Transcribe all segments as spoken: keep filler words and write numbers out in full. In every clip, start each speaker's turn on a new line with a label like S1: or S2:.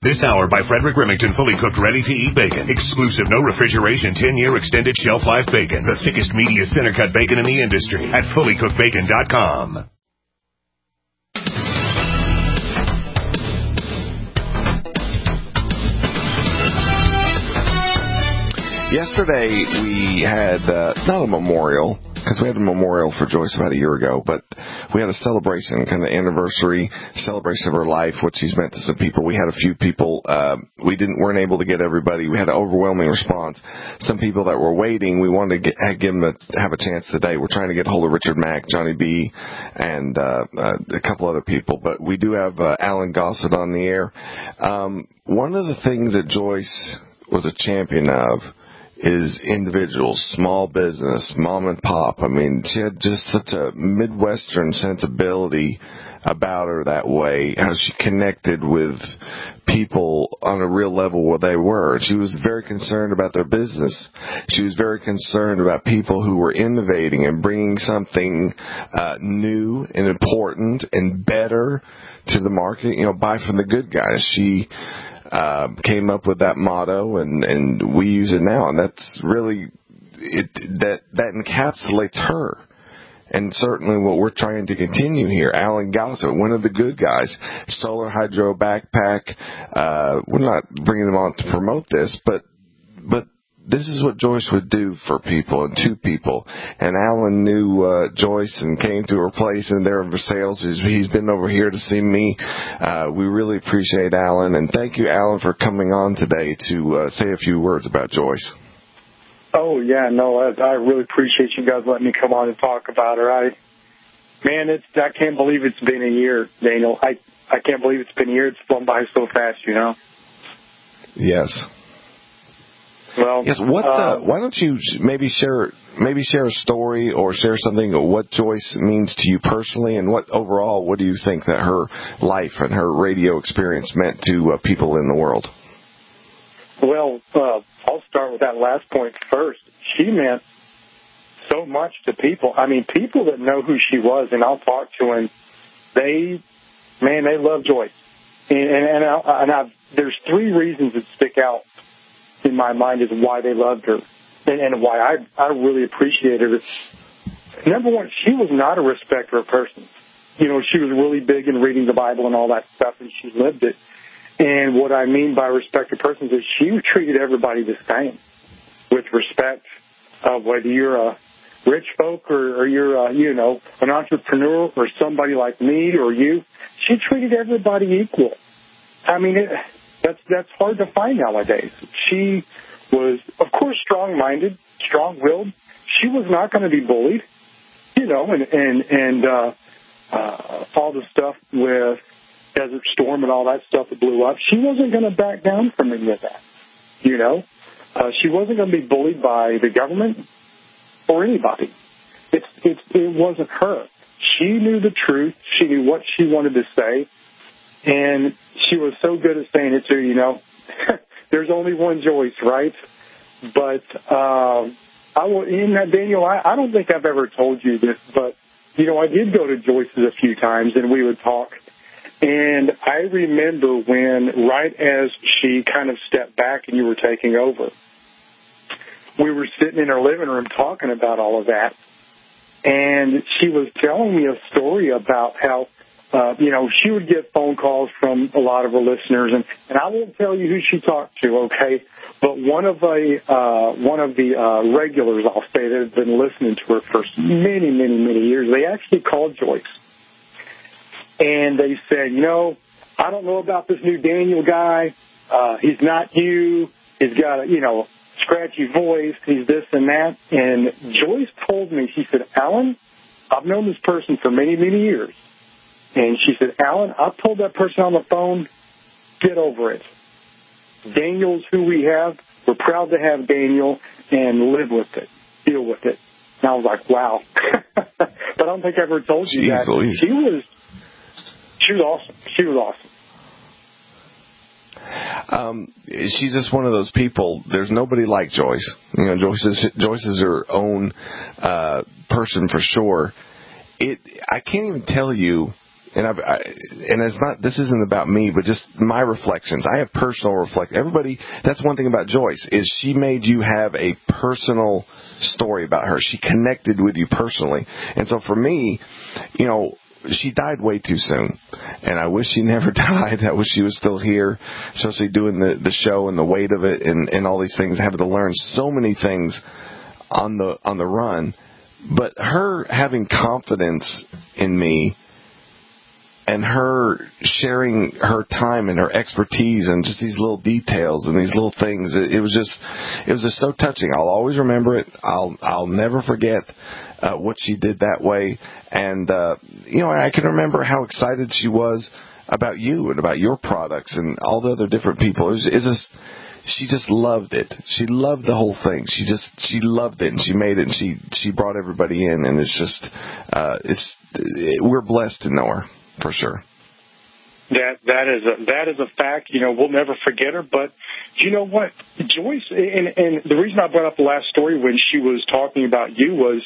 S1: This hour by Frederick Remington, fully cooked, ready-to-eat bacon. Exclusive, no refrigeration, ten-year extended shelf life bacon. The thickest, meatiest, center-cut bacon in the industry at fully cooked bacon dot com.
S2: Yesterday we had, uh, not a memorial, because we had a memorial for Joyce about a year ago, but we had a celebration, kind of anniversary celebration of her life, what she's meant to some people. We had a few people, uh, we didn't, weren't able to get everybody. We had an overwhelming response. Some people that were waiting, we wanted to get, give them a, have a chance today. We're trying to get hold of Richard Mack, Johnny B, and uh, uh, a couple other people, but we do have uh, Alan Gossett on the air. Um, one of the things that Joyce was a champion of is individuals, small business, mom and pop. I mean, she had just such a Midwestern sensibility about her that way, how she connected with people on a real level where they were. She was very concerned about their business. She was very concerned about people who were innovating and bringing something uh, new and important and better to the market. You know, buy from the good guys. She Uh, came up with that motto, and, and we use it now, and that's really it. That that encapsulates her, and certainly what we're trying to continue here. Alan Gossett, one of the good guys, Solar Hydro Backpack. Uh, we're not bringing them on to promote this, but but this is what Joyce would do for people and to people. And Alan knew uh, Joyce and came to her place in there for sales. He's, he's been over here to see me. Uh, we really appreciate Alan. And thank you, Alan, for coming on today to uh, say a few words about Joyce.
S3: Oh, yeah, no, I, I really appreciate you guys letting me come on and talk about her. I, man, it's I can't believe it's been a year, Daniel. I, I can't believe it's been a year. It's flown by so fast, you know?
S2: Yes.
S3: Well,
S2: yes. What?
S3: Uh,
S2: uh, why don't you maybe share maybe share a story or share something of what Joyce means to you personally, and what overall, what do you think that her life and her radio experience meant to uh, people in the world?
S3: Well, uh, I'll start with that last point first. She meant so much to people. I mean, people that know who she was, and I'll talk to them. They, man, they love Joyce, and and, and, I, and I've, there's three reasons that stick out in my mind is why they loved her, and, and why I I really appreciated her. Number one, she was not a respecter of persons. You know, she was really big in reading the Bible and all that stuff, and she lived it. And what I mean by respect of persons is she treated everybody the same, with respect of whether you're a rich folk or, or you're, a, you know, an entrepreneur or somebody like me or you. She treated everybody equal. I mean, it, That's that's hard to find nowadays. She was, of course, strong-minded, strong-willed. She was not going to be bullied, you know, and and and uh, uh, all the stuff with Desert Storm and all that stuff that blew up. She wasn't going to back down from any of that, you know. Uh, she wasn't going to be bullied by the government or anybody. It's it's it wasn't her. She knew the truth. She knew what she wanted to say. And she was so good at saying it too, you know. There's only one Joyce, right? But uh, I will, in that, Daniel, I, I don't think I've ever told you this, but, you know, I did go to Joyce's a few times, and we would talk. And I remember when, right as she kind of stepped back and you were taking over, we were sitting in her living room talking about all of that. And she was telling me a story about how, Uh, you know, she would get phone calls from a lot of her listeners, and, and I won't tell you who she talked to, okay? But one of the uh, one of the uh, regulars, I'll say, that had been listening to her for many, many, many years, they actually called Joyce, and they said, you know, I don't know about this new Daniel guy. Uh, he's not you. He's got a, you know, scratchy voice. He's this and that. And Joyce told me, she said, Alan, I've known this person for many, many years. And she said, Alan, I told that person on the phone, get over it. Daniel's who we have. We're proud to have Daniel and live with it, deal with it. And I was like, wow. But I don't think I ever told you
S2: Jeez,
S3: that.
S2: Louise.
S3: She was, she was awesome. She was awesome.
S2: Um, she's just one of those people. There's nobody like Joyce. You know, Joyce is, Joyce is her own uh, person for sure. It. I can't even tell you and I've, I, and it's not, this isn't about me, but just my reflections. I have personal reflect. Everybody, that's one thing about Joyce, is she made you have a personal story about her. She connected with you personally. And so for me, you know, she died way too soon, and I wish she never died. I wish she was still here, especially doing the, the show and the weight of it and, and all these things, having to learn so many things on the on the run. But her having confidence in me and her sharing her time and her expertise and just these little details and these little things, it, it was just it was just so touching. I'll always remember it. I'll I'll never forget Uh, what she did that way. And, uh, you know, I can remember how excited she was about you and about your products and all the other different people. It was, it was just, she just loved it. She loved the whole thing. She just, she loved it, and she made it, and she, she brought everybody in, and it's just, uh, it's, it, we're blessed to know her, for sure.
S3: That that is a that is a fact. You know, we'll never forget her. But you know what, Joyce, and, and the reason I brought up the last story when she was talking about you was,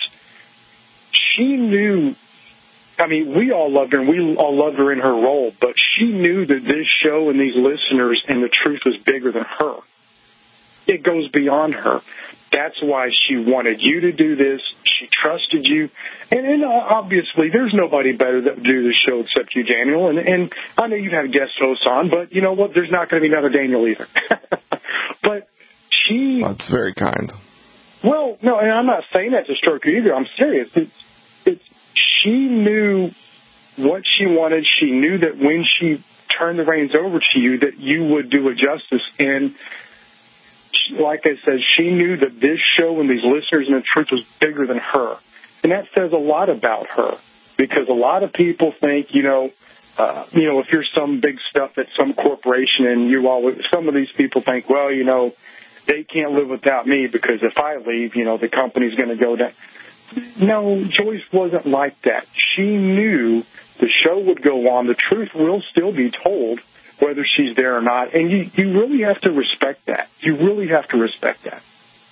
S3: she knew, I mean, we all loved her, and we all loved her in her role, but she knew that this show and these listeners and the truth was bigger than her. It goes beyond her. That's why she wanted you to do this. She trusted you. And, and obviously, there's nobody better that would do this show except you, Daniel. And, and I know you've had guest hosts on, but you know what? There's not going to be another Daniel either. But she...
S2: Well, that's very kind.
S3: Well, no, and I'm not saying that to stroke you either. I'm serious. It's, it's, she knew what she wanted. She knew that when she turned the reins over to you, that you would do it justice. And she, like I said, she knew that this show and these listeners and the truth was bigger than her. And that says a lot about her, because a lot of people think, you know, uh, you know, if you're some big stuff at some corporation, and you always, some of these people think, well, you know, they can't live without me because if I leave, you know, the company's going to go down. No, Joyce wasn't like that. She knew the show would go on. The truth will still be told, whether she's there or not. And you, you really have to respect that. You really have to respect that.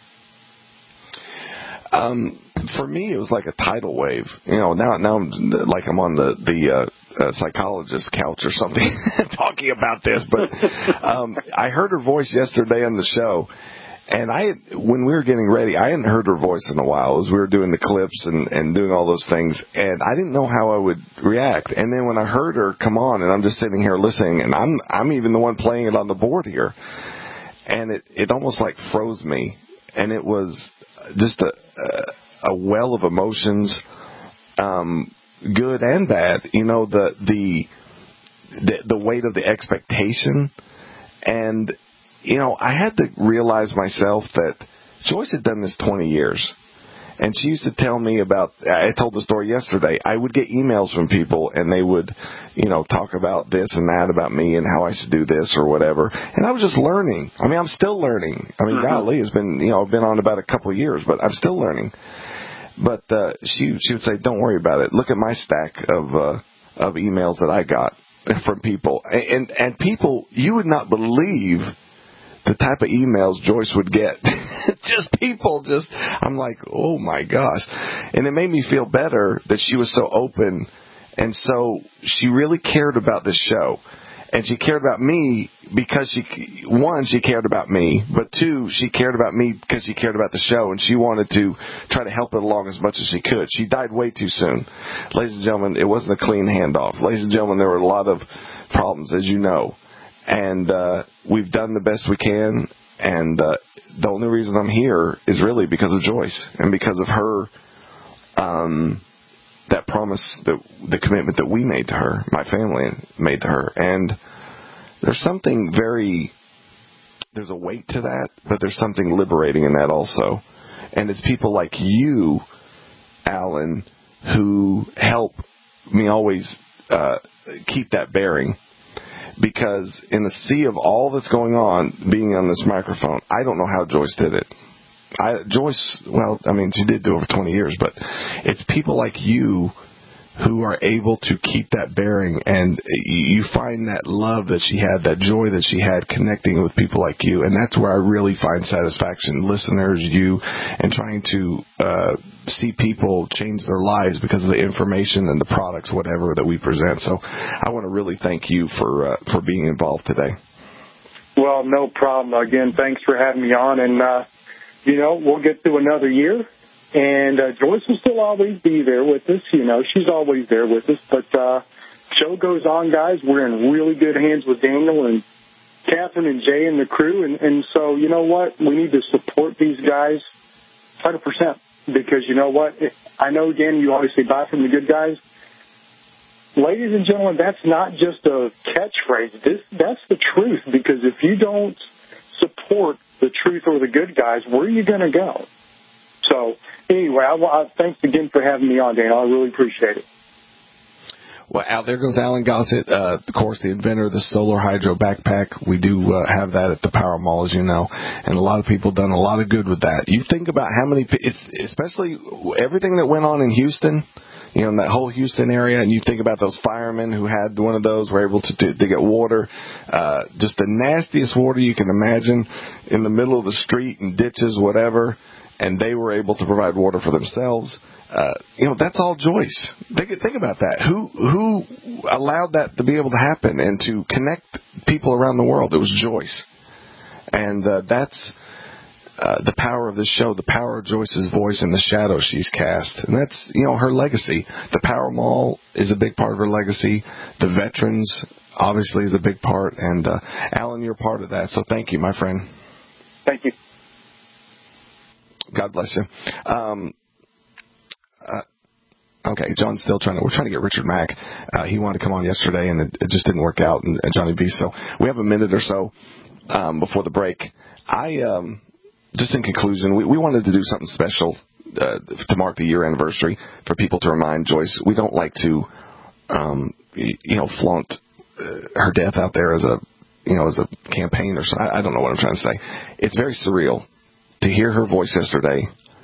S2: Um, for me, it was like a tidal wave. You know, now, now I'm like I'm on the, the, uh, uh psychologist couch or something talking about this, but, um, I heard her voice yesterday on the show, and I, when we were getting ready, I hadn't heard her voice in a while as we were doing the clips and, and doing all those things, and I didn't know how I would react. And then when I heard her come on, and I'm just sitting here listening, and I'm, I'm even the one playing it on the board here, and it, it almost like froze me, and it was just a, a, a well of emotions, um, good and bad. You know, the, the, the, the weight of the expectation. And, you know, I had to realize myself that Joyce had done this twenty years. And she used to tell me about, I told the story yesterday, I would get emails from people and they would, you know, talk about this and that about me and how I should do this or whatever. And I was just learning. I mean, I'm still learning. I mean, mm-hmm. golly, it's been, you know, I've been on about a couple of years, but I'm still learning. But uh, she she would say, don't worry about it. Look at my stack of uh, of emails that I got from people. And, and people, you would not believe the type of emails Joyce would get. Just people, just, I'm like, oh my gosh. And it made me feel better that she was so open. And so she really cared about this show. And she cared about me because she, one, she cared about me, but two, she cared about me because she cared about the show, and she wanted to try to help it along as much as she could. She died way too soon. Ladies and gentlemen, it wasn't a clean handoff. Ladies and gentlemen, there were a lot of problems, as you know. And uh, we've done the best we can, and uh, the only reason I'm here is really because of Joyce and because of her, um, that promise, that the commitment that we made to her, my family made to her. And there's something very, there's a weight to that, but there's something liberating in that also. And it's people like you, Alan, who help me always uh, keep that bearing. Because in the sea of all that's going on, being on this microphone, I don't know how Joyce did it. I, Joyce, well, I mean, she did do over twenty years, but it's people like you who are able to keep that bearing, and you find that love that she had, that joy that she had connecting with people like you, and that's where I really find satisfaction, listeners, you, and trying to uh, see people change their lives because of the information and the products, whatever, that we present. So I want to really thank you for uh, for being involved today.
S3: Well, no problem. Again, thanks for having me on, and, uh, you know, we'll get through another year. And uh, Joyce will still always be there with us. You know, she's always there with us. But uh, show goes on, guys. We're in really good hands with Daniel and Catherine and Jay and the crew. And, and so, you know what? We need to support these guys one hundred percent. Because, you know what? I know, Dan, you always say buy from the good guys. Ladies and gentlemen, that's not just a catchphrase. This, that's the truth. Because if you don't support the truth or the good guys, where are you going to go? So, anyway, I, I, thanks again for having me on, Dan. I really appreciate it.
S2: Well, out there goes Alan Gossett, uh, of course, the inventor of the Solar Hydro backpack. We do uh, have that at the Power Mall, as you know, and a lot of people done a lot of good with that. You think about how many, it's, especially everything that went on in Houston, you know, in that whole Houston area, and you think about those firemen who had one of those, were able to, to, to get water, uh, just the nastiest water you can imagine in the middle of the street and ditches, whatever. And they were able to provide water for themselves. Uh, you know, that's all Joyce. Think, think about that. Who who allowed that to be able to happen and to connect people around the world? It was Joyce. And uh, that's uh, the power of this show, the power of Joyce's voice and the shadow she's cast. And that's, you know, her legacy. The Power Mall is a big part of her legacy. The veterans, obviously, is a big part. And, uh, Alan, you're part of that. So thank you, my friend.
S3: Thank you.
S2: God bless you. Um, uh, okay, John's still trying to, we're trying to get Richard Mack. Uh, he wanted to come on yesterday, and it, it just didn't work out, and, and Johnny B. So we have a minute or so um, before the break. I, um, just in conclusion, we, we wanted to do something special uh, to mark the year anniversary for people to remind Joyce. We don't like to, um, you know, flaunt uh, her death out there as a, you know, as a campaign or something. I don't know what I'm trying to say. It's very surreal to hear her voice yesterday,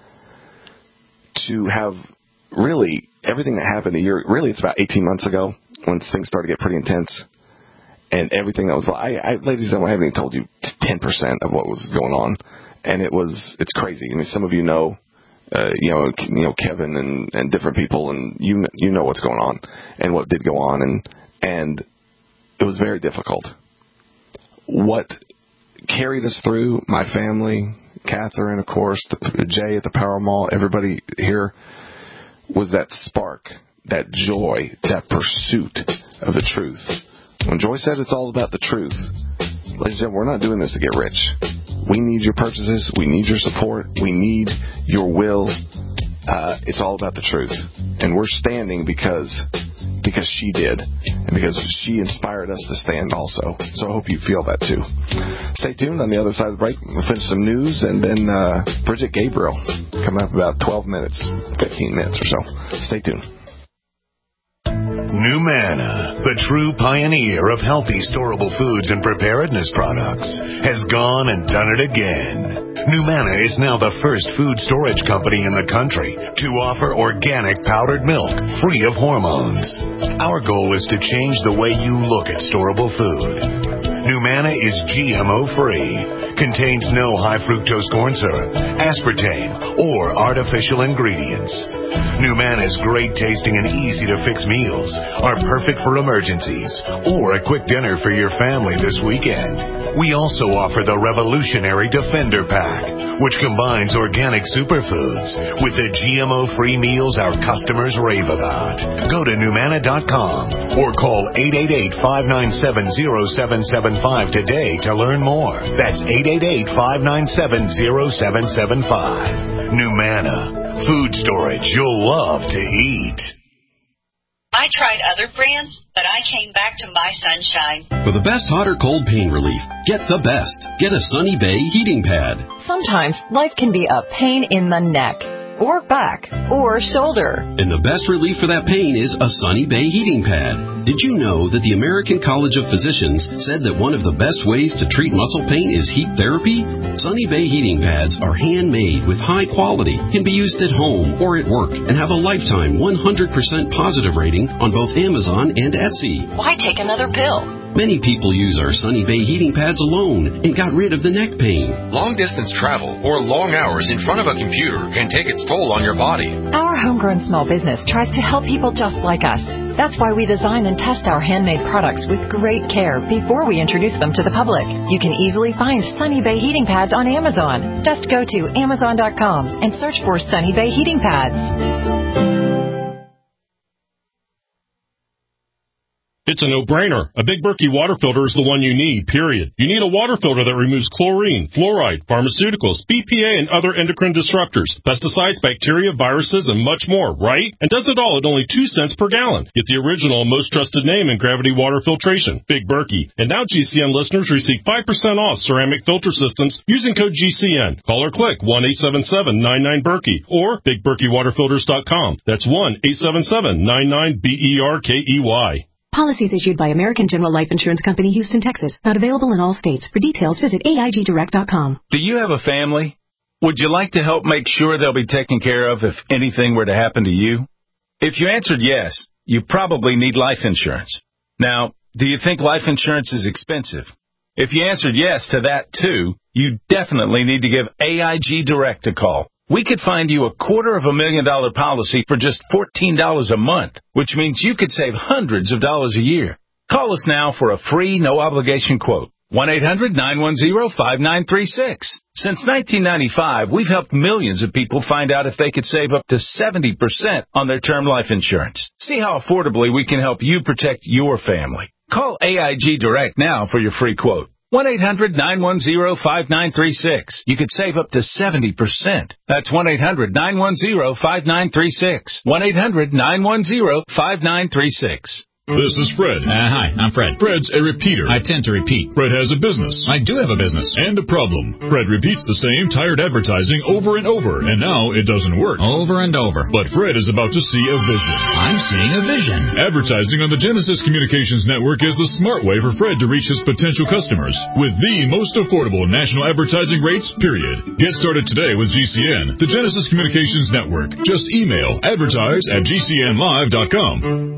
S2: to have really everything that happened a year, really it's about eighteen months ago when things started to get pretty intense, and everything that was, I, I ladies and gentlemen, I haven't even told you ten percent of what was going on, and it was, it's crazy. I mean, some of you know, uh, you know, you know, Kevin and, and different people, and you, you know what's going on and what did go on, and, and it was very difficult. What carried us through, my family, Catherine, of course, the, Jay at the Power Mall, everybody here, was that spark, that joy, that pursuit of the truth. When Joy said it's all about the truth, ladies and gentlemen, we're not doing this to get rich. We need your purchases. We need your support. We need your will. Uh, it's all about the truth. And we're standing because because she did, and because she inspired us to stand also. So I hope you feel that too. Stay tuned. On the other side of the break, we'll finish some news, and then uh, Bridget Gabriel coming up about twelve minutes, fifteen minutes or so. Stay tuned.
S1: NuManna, the true pioneer of healthy storable foods and preparedness products, has gone and done it again. NuManna is now the first food storage company in the country to offer organic powdered milk free of hormones. Our goal is to change the way you look at storable food. NuManna is G M O-free, contains no high fructose corn syrup, aspartame, or artificial ingredients. NuManna's great tasting and easy to fix meals are perfect for emergencies or a quick dinner for your family this weekend. We also offer the revolutionary Defender Pack, which combines organic superfoods with the G M O-free meals our customers rave about. Go to NuManna dot com or call eight eight eight, five nine seven, zero seven seven five today to learn more. That's eight eight eight, five nine seven, zero seven seven five. NuManna, food storage you'll love to eat.
S4: I tried other brands, but I came back to My Sunshine.
S5: For the best hot or cold pain relief, get the best. Get a Sunny Bay heating pad.
S6: Sometimes life can be a pain in the neck, or back, or shoulder.
S5: And the best relief for that pain is a Sunny Bay heating pad. Did you know that the American College of Physicians said that one of the best ways to treat muscle pain is heat therapy? Sunny Bay heating pads are handmade with high quality, can be used at home or at work, and have a lifetime one hundred percent positive rating on both Amazon and Etsy.
S6: Why take another pill?
S5: Many people use our Sunny Bay heating pads alone and got rid of the neck pain.
S7: Long-distance travel or long hours in front of a computer can take its toll on your body.
S6: Our homegrown small business tries to help people just like us. That's why we design and test our handmade products with great care before we introduce them to the public. You can easily find Sunny Bay heating pads on Amazon. Just go to amazon dot com and search for Sunny Bay heating pads.
S8: It's a no-brainer. A Big Berkey water filter is the one you need, period. You need a water filter that removes chlorine, fluoride, pharmaceuticals, B P A, and other endocrine disruptors, pesticides, bacteria, viruses, and much more, right? And does it all at only two cents per gallon. Get the original and most trusted name in gravity water filtration, Big Berkey. And now G C N listeners receive five percent off ceramic filter systems using code G C N. Call or click one eight seven seven nine nine Berkey or big berkey water filters dot com. That's one eight seven seven nine nine B E R K E Y.
S9: Policies issued by American General Life Insurance Company, Houston, Texas. Not available in all states. For details, visit A I G direct dot com.
S10: Do you have a family? Would you like to help make sure they'll be taken care of if anything were to happen to you? If you answered yes, you probably need life insurance. Now, do you think life insurance is expensive? If you answered yes to that too, you definitely need to give A I G Direct a call. We could find you a quarter of a million dollar policy for just fourteen dollars a month, which means you could save hundreds of dollars a year. Call us now for a free, no-obligation quote. one eight hundred nine one zero five nine three six. Since nineteen ninety-five, we've helped millions of people find out if they could save up to seventy percent on their term life insurance. See how affordably we can help you protect your family. Call A I G Direct now for your free quote. one eight hundred nine one zero five nine three six. You could save up to seventy percent. That's one eight hundred nine one zero five nine three six. one eight hundred nine one zero five nine three six.
S11: This is Fred.
S12: Uh, hi, I'm Fred.
S11: Fred's a repeater.
S12: I tend to repeat.
S11: Fred has a business.
S12: I do have a business.
S11: And a problem. Fred repeats the same tired advertising over and over, and now it doesn't work.
S12: Over and over.
S11: But Fred is about to see a vision.
S12: I'm seeing a vision.
S11: Advertising on the Genesis Communications Network is the smart way for Fred to reach his potential customers with the most affordable national advertising rates, period. Get started today with G C N, the Genesis Communications Network. Just email advertise at G C N live dot com.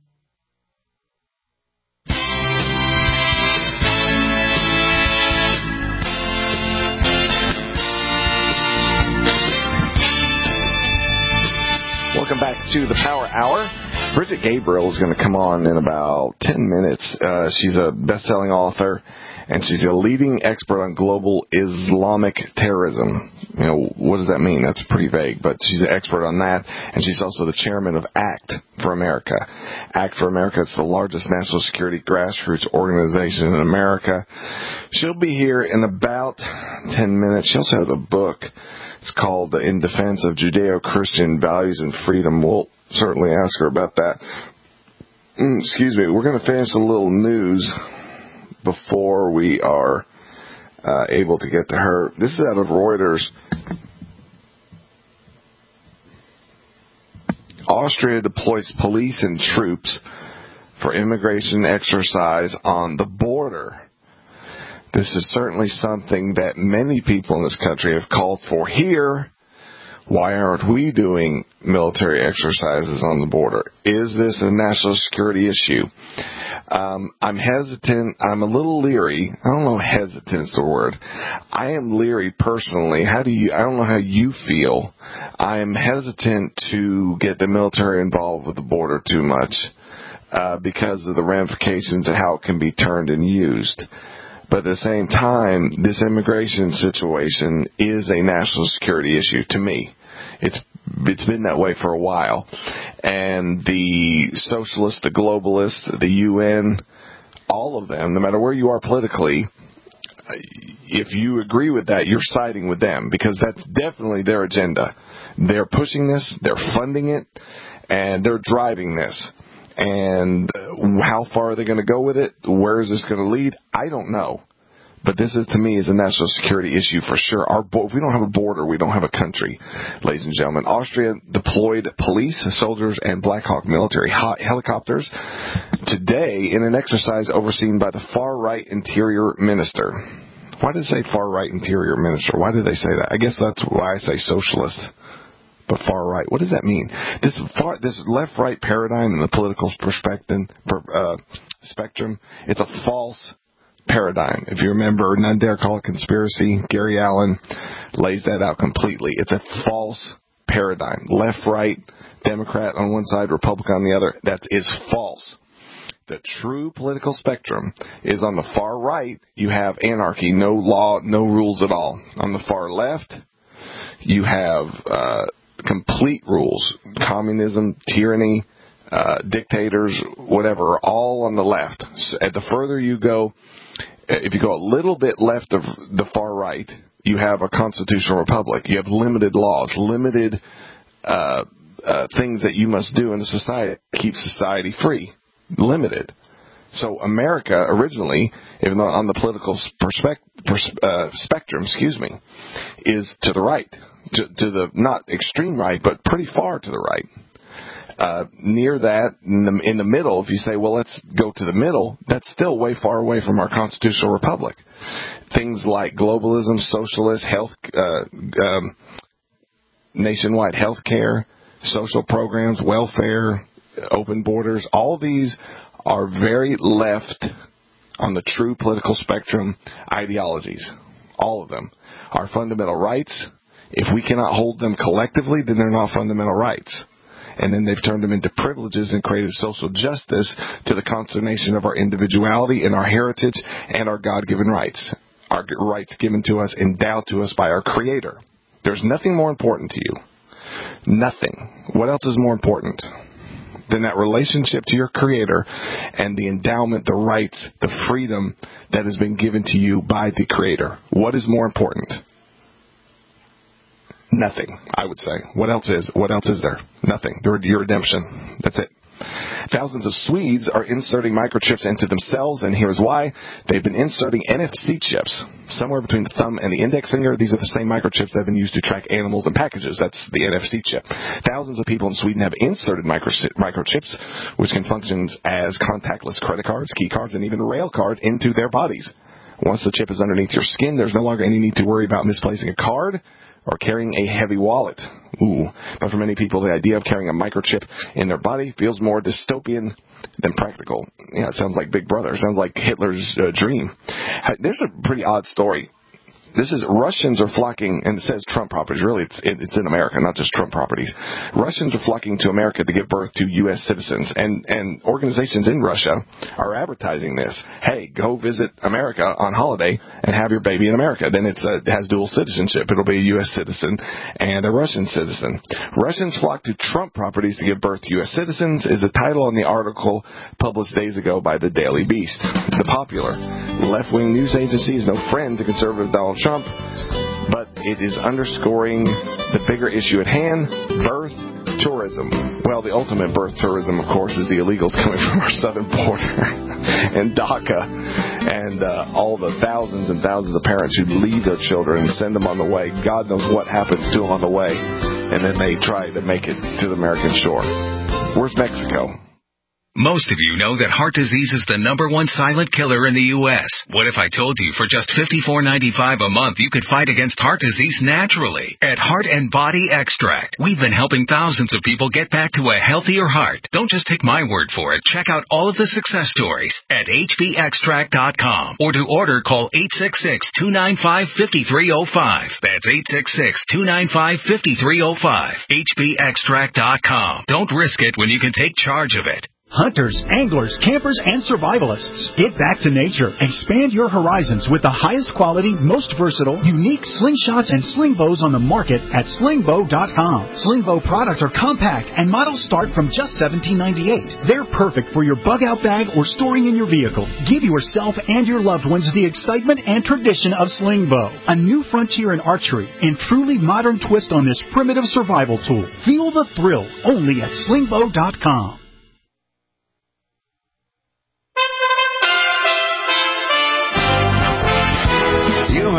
S2: Welcome back to the Power Hour. Bridget Gabriel is going to come on in about ten minutes. Uh, she's a best-selling author, and she's a leading expert on global Islamic terrorism. You know, what does that mean? That's pretty vague, but she's an expert on that, and she's also the chairman of ACT for America. ACT for America is the largest national security grassroots organization in America. She'll be here in about ten minutes. She also has a book. It's called In Defense of Judeo-Christian Values and Freedom. We'll certainly ask her about that. Mm, excuse me. We're going to finish a little news before we are uh, able to get to her. This is out of Reuters. Austria deploys police and troops for immigration exercise on the border. This is certainly something that many people in this country have called for here. Why aren't we doing military exercises on the border? Is this a national security issue? Um, I'm hesitant. I'm a little leery. I don't know if hesitant is the word. I am leery personally. How do you, I don't know how you feel. I am hesitant to get the military involved with the border too much uh, because of the ramifications of how it can be turned and used. But at the same time, this immigration situation is a national security issue to me. It's it's been that way for a while. And the socialists, the globalists, the U N, all of them, no matter where you are politically, if you agree with that, you're siding with them because that's definitely their agenda. They're pushing this, they're funding it, and they're driving this. And how far are they going to go with it? Where is this going to lead? I don't know. But this is, to me, is a national security issue for sure. Our bo- if we don't have a border, we don't have a country, ladies and gentlemen. Austria deployed police, soldiers, and Black Hawk military hot helicopters today in an exercise overseen by the far-right interior minister. Why did they say far-right interior minister? Why did they say that? I guess that's why I say socialist, but far-right. What does that mean? This far, this left-right paradigm in the political perspective, uh, spectrum, it's a false paradigm. If you remember, None Dare Call It Conspiracy, Gary Allen lays that out completely. It's a false paradigm. Left, right, Democrat on one side, Republican on the other. That is false. The true political spectrum is on the far right, you have anarchy, no law, no rules at all. On the far left, you have uh, complete rules, communism, tyranny, uh, dictators, whatever, all on the left. So at the further you go, if you go a little bit left of the far right, you have a constitutional republic. You have limited laws, limited uh, uh, things that you must do in a society to keep society free. Limited. So America originally, even though on the political perspective, pers- uh, spectrum, excuse me, is to the right, to, to the not extreme right, but pretty far to the right. Uh, near that, in the, in the middle, if you say, well, let's go to the middle, that's still way far away from our constitutional republic. Things like globalism, socialist, health, uh, um, nationwide health care, social programs, welfare, open borders, all these are very left on the true political spectrum ideologies. All of them. Our fundamental rights, if we cannot hold them collectively, then they're not fundamental rights. And then they've turned them into privileges and created social justice to the consternation of our individuality and our heritage and our God-given rights. Our rights given to us, endowed to us by our Creator. There's nothing more important to you. Nothing. What else is more important than that relationship to your Creator and the endowment, the rights, the freedom that has been given to you by the Creator? What is more important? Nothing, I would say. What else is? What else is there? Nothing. Your redemption. That's it. Thousands of Swedes are inserting microchips into themselves, and here's why. They've been inserting N F C chips somewhere between the thumb and the index finger. These are the same microchips that have been used to track animals and packages. That's the N F C chip. Thousands of people in Sweden have inserted microchips, which can function as contactless credit cards, key cards, and even rail cards into their bodies. Once the chip is underneath your skin, there's no longer any need to worry about misplacing a card or carrying a heavy wallet. Ooh. But for many people, the idea of carrying a microchip in their body feels more dystopian than practical. Yeah, it sounds like Big Brother. It sounds like Hitler's uh, dream. There's a pretty odd story. This is Russians are flocking, and it says Trump properties. Really, it's it's in America, not just Trump properties. Russians are flocking to America to give birth to U S citizens, and and organizations in Russia are advertising this. Hey, go visit America on holiday and have your baby in America. Then it's a, it has dual citizenship. It'll be a U S citizen and a Russian citizen. Russians flock to Trump properties to give birth to U S citizens is the title on the article published days ago by the Daily Beast. The popular left-wing news agency is no friend to conservative Donald Trump, but it is underscoring the bigger issue at hand, birth tourism. Well, the ultimate birth tourism, of course, is the illegals coming from our southern border and DACA and uh, all the thousands and thousands of parents who leave their children and send them on the way. God knows what happens to them on the way, and then they try to make it to the American shore. Where's Mexico?
S13: Most of you know that heart disease is the number one silent killer in the U S What if I told you for just fifty-four ninety-five a month you could fight against heart disease naturally? At Heart and Body Extract, we've been helping thousands of people get back to a healthier heart. Don't just take my word for it. Check out all of the success stories at H B extract dot com. Or to order, call eight six six, two nine five, five three zero five. That's eight six six, two nine five, five three zero five. H B extract dot com. Don't risk it when you can take charge of it.
S14: Hunters, anglers, campers, and survivalists. Get back to nature. Expand your horizons with the highest quality, most versatile, unique slingshots and sling bows on the market at sling bow dot com. Sling bow products are compact and models start from just seventeen ninety-eight. They're perfect for your bug-out bag or storing in your vehicle. Give yourself and your loved ones the excitement and tradition of sling bow. A new frontier in archery and truly modern twist on this primitive survival tool. Feel the thrill only at sling bow dot com.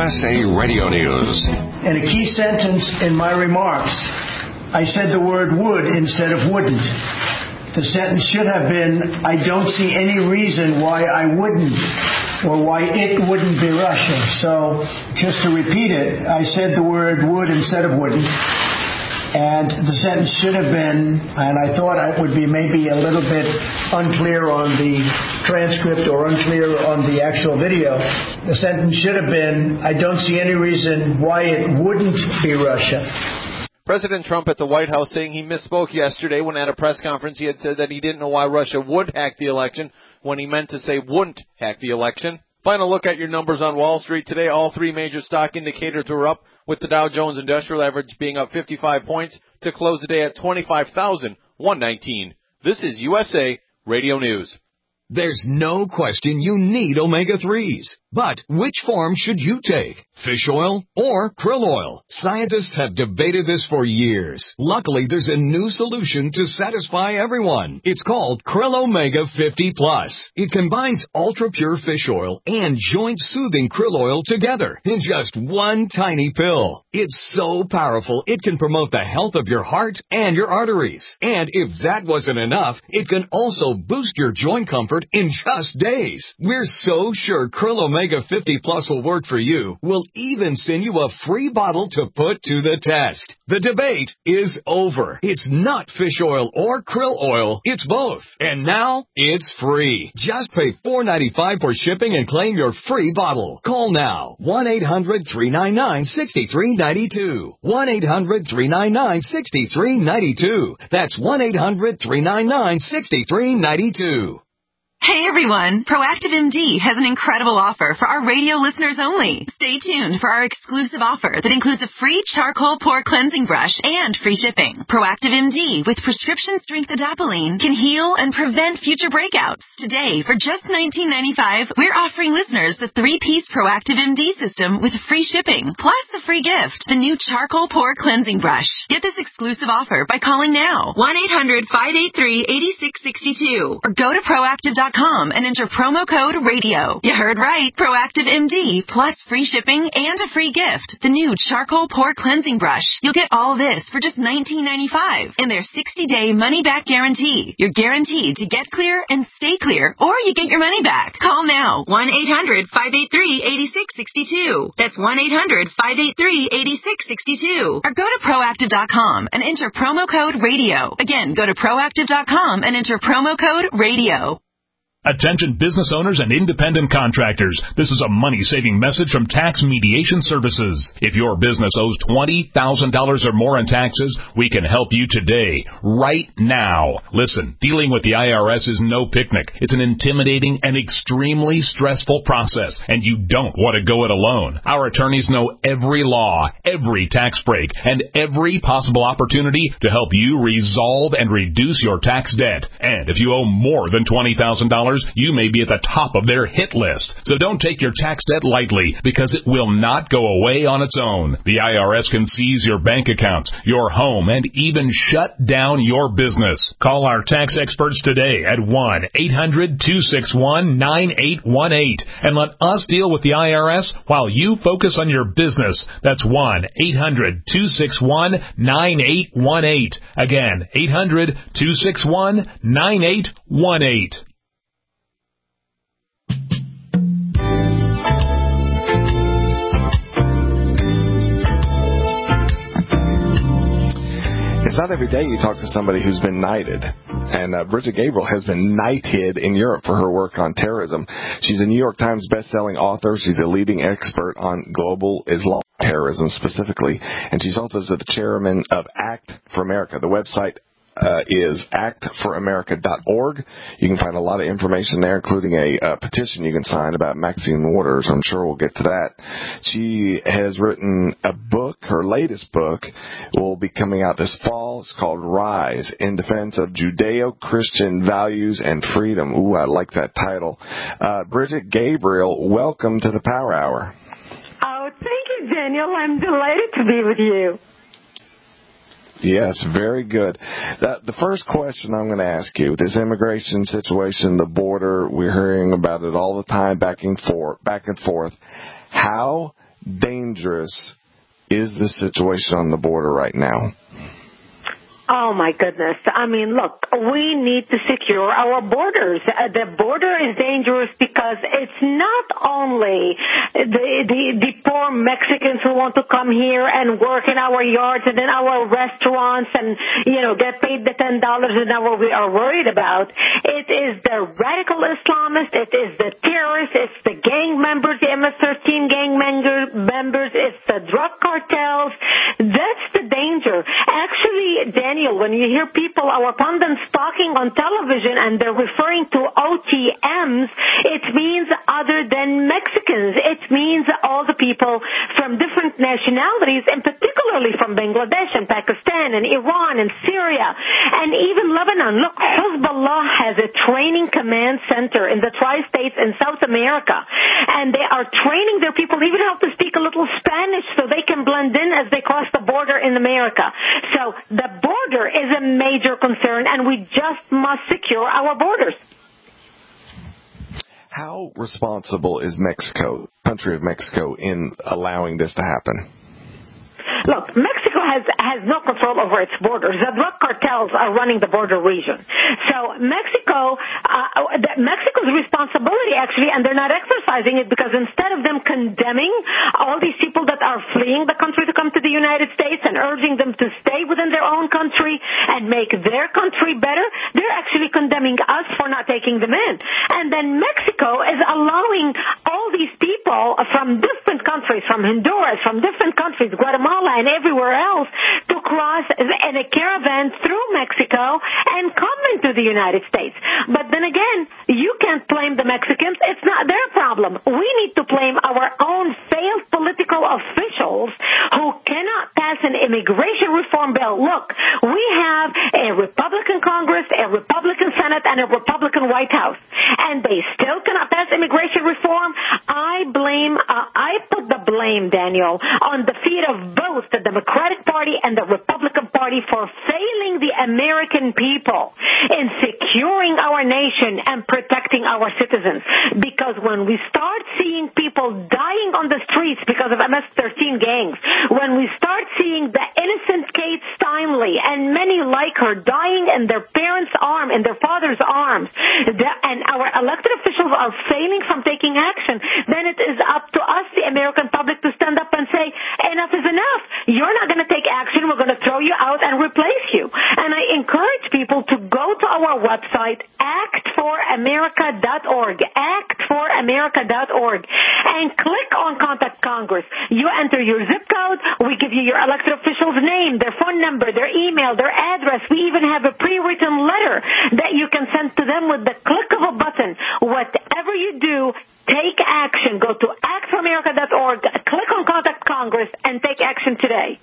S13: S A Radio News.
S15: In a key sentence in my remarks, I said the word would instead of wouldn't. The sentence should have been, I don't see any reason why I wouldn't, or why it wouldn't be Russia. So, just to repeat it, I said the word would instead of wouldn't. And the sentence should have been, and I thought it would be maybe a little bit unclear on the transcript or unclear on the actual video. The sentence should have been, I don't see any reason why it wouldn't be Russia.
S16: President Trump at the White House saying he misspoke yesterday when at a press conference he had said that he didn't know why Russia would hack the election when he meant to say wouldn't hack the election. Final look at your numbers on Wall Street today. All three major stock indicators were up, with the Dow Jones Industrial Average being up fifty-five points to close the day at twenty-five thousand one hundred nineteen. This is U S A Radio News.
S17: There's no question you need omega threes. But which form should you take? Fish oil or krill oil? Scientists have debated this for years. Luckily, there's a new solution to satisfy everyone. It's called Krill Omega fifty plus. It combines ultra-pure fish oil and joint-soothing krill oil together in just one tiny pill. It's so powerful, it can promote the health of your heart and your arteries. And if that wasn't enough, it can also boost your joint comfort in just days. We're so sure Krill Omega fifty plus will work for you. We'll even send you a free bottle to put to the test. The debate is over. It's not fish oil or krill oil. It's both. And now it's free. Just pay four dollars and ninety-five cents for shipping and claim your free bottle. Call now. one eight hundred three nine nine six three nine two. one eight hundred three nine nine six three nine two. That's one eight hundred three nine nine six three nine two.
S18: Hey everyone, Proactive M D has an incredible offer for our radio listeners only. Stay tuned for our exclusive offer that includes a free charcoal pore cleansing brush and free shipping. Proactive M D with prescription strength adapalene can heal and prevent future breakouts. Today, for just nineteen ninety-five dollars, we're offering listeners the three-piece Proactive M D system with free shipping, plus a free gift, the new charcoal pore cleansing brush. Get this exclusive offer by calling now, one eight hundred five eight three eight six six two, or go to proactive dot com and enter promo code radio. You heard right. Proactive M D plus free shipping and a free gift. The new charcoal pore cleansing brush. You'll get all this for just nineteen ninety-five dollars and their sixty-day money-back guarantee. You're guaranteed to get clear and stay clear, or you get your money back. Call now. one eight hundred five eight three eight six six two. That's one eight hundred five eight three eight six six two. Or go to proactive dot com and enter promo code radio. Again, go to proactive dot com and enter promo code radio.
S19: Attention business owners and independent contractors. This is a money-saving message from Tax Mediation Services. If your business owes twenty thousand dollars or more in taxes, we can help you today, right now. Listen, dealing with the I R S is no picnic. It's an intimidating and extremely stressful process, and you don't want to go it alone. Our attorneys know every law, every tax break, and every possible opportunity to help you resolve and reduce your tax debt. And if you owe more than twenty thousand dollars, you may be at the top of their hit list. So don't take your tax debt lightly, because it will not go away on its own. The I R S can seize your bank accounts, your home, and even shut down your business. Call our tax experts today at one eight hundred two six one nine eight one eight and let us deal with the I R S while you focus on your business. That's one eight hundred two six one nine eight one eight. Again, eight hundred two six one nine eight one eight.
S2: It's not every day you talk to somebody who's been knighted. And uh, Bridget Gabriel has been knighted in Europe for her work on terrorism. She's a New York Times best-selling author. She's a leading expert on global Islam terrorism specifically. And she's also the chairman of Act for America. The website Uh, is act for america dot org. You can find a lot of information there, including a uh, petition you can sign about Maxine Waters. I'm sure we'll get to that. She has written a book. Her latest book will be coming out this fall. It's called Rise, in Defense of Judeo-Christian Values and Freedom. Ooh, I like that title. Uh, Bridget Gabriel, welcome to the Power Hour.
S20: Oh, thank you, Daniel. I'm delighted to be with you.
S2: Yes, very good. The, the first question I'm going to ask you, this immigration situation, the border, we're hearing about it all the time, back and forth. Back and forth. How dangerous is the situation on the border right now?
S20: Oh, my goodness. I mean, look, we need to secure our borders. Uh, the border is dangerous because it's not only the, the, the poor Mexicans who want to come here and work in our yards and in our restaurants and, you know, get paid the ten dollars an hour we are worried about. It is the radical Islamists. It is the terrorists. It's the gang members, the M S thirteen gang members. It's the drug cartels. That's the danger. Actually, Daniel, when you hear people, our pundits talking on television and they're referring to O T Ms, it means other than Mexicans. It means all the people from different nationalities, and particularly from Bangladesh and Pakistan and Iran and Syria and even Lebanon. Look, Hezbollah has a training command center in the tri-states in South America, and they are training their people even how to speak a little Spanish so they can blend in as they cross the border in America. So the border is a major concern, and we just must secure our borders.
S2: How responsible is Mexico, country of Mexico, in allowing this to happen?
S20: Look, Mexico has has no control over its borders. The drug cartels are running the border region. So Mexico, uh, Mexico's responsibility actually, and they're not exercising it because instead of them condemning all these people that are fleeing the country to come to the United States and urging them to stay within their own country and make their country better, they're actually condemning us for not taking them in. And then Mexico is allowing all these people from different countries, from Honduras, from different countries, Guatemala, and everywhere else to cross in a caravan through Mexico and come into the United States. But then again, you can't blame the Mexicans. It's not their problem. We need to blame our own failed political officials who cannot pass an immigration reform bill. Look, we have a Republican Congress, a Republican Senate, and a Republican White House, and they still cannot pass immigration reform. I blame, uh, I put the blame, Daniel, on the feet of both the Democratic Party and the Republican Party for failing the American people in securing our nation and protecting our citizens. Because when we start seeing people dying on the streets because of M S thirteen gangs, when we start seeing the innocent Kate Steinle and many like her dying in their parents' arms, in their father's arms, and our elected officials are failing from taking action, then it is up to us, the American public, to stand up and say, enough is enough. You're not going to take action. We're going to throw you out and replace you. And I encourage people to go to our website, act for america dot org, act for america dot org, and click on Contact Congress. You enter your zip code. We give you your elected official's name, their phone number, their email, their address. We even have a pre-written letter that you can send to them with the click of a button. Whatever you do, take action. Go to act for america dot org, click on Contact Congress, and take action today.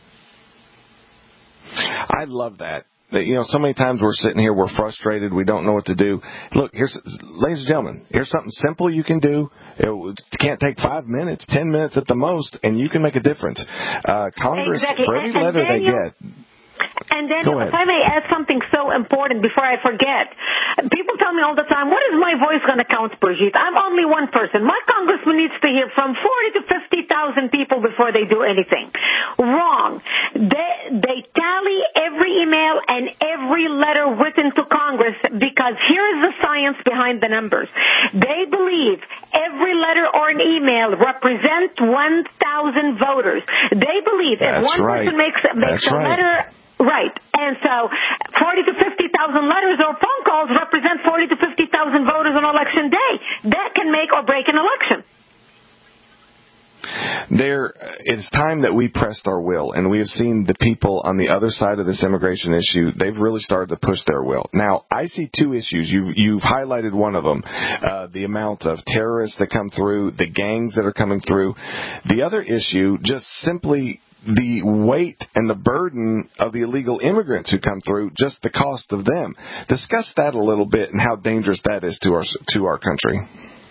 S2: I love that. You know, so many times we're sitting here, we're frustrated, we don't know what to do. Look, here's, ladies and gentlemen, here's something simple you can do. It can't take five minutes, ten minutes at the most, and you can make a difference. Uh, Congress,
S20: exactly.
S2: for every
S20: and,
S2: letter
S20: and Daniel,
S2: they get.
S20: And then, if I may add something so important before I forget, people tell me all the time, what is my voice going to count, Brigitte? I'm only one person. My congressman needs to hear from forty to fifty thousand people before they do anything. Wrong. They, they tally every email and every letter written to Congress because here is the science behind the numbers. They believe every letter or an email represents one thousand voters. They believe if
S2: That's
S20: one
S2: right.
S20: person makes, makes
S2: That's
S20: a
S2: right.
S20: letter... Right. And so forty to fifty thousand letters or phone calls represent forty to fifty thousand voters on election day. That can make or break an election.
S2: There, it's time that we pressed our will, and we have seen the people on the other side of this immigration issue. They've really started to push their will. Now, I see two issues. You've, you've highlighted one of them, uh, the amount of terrorists that come through, the gangs that are coming through. The other issue, just simply the weight and the burden of the illegal immigrants who come through, just the cost of them. Discuss that a little bit and how dangerous that is to our to our country.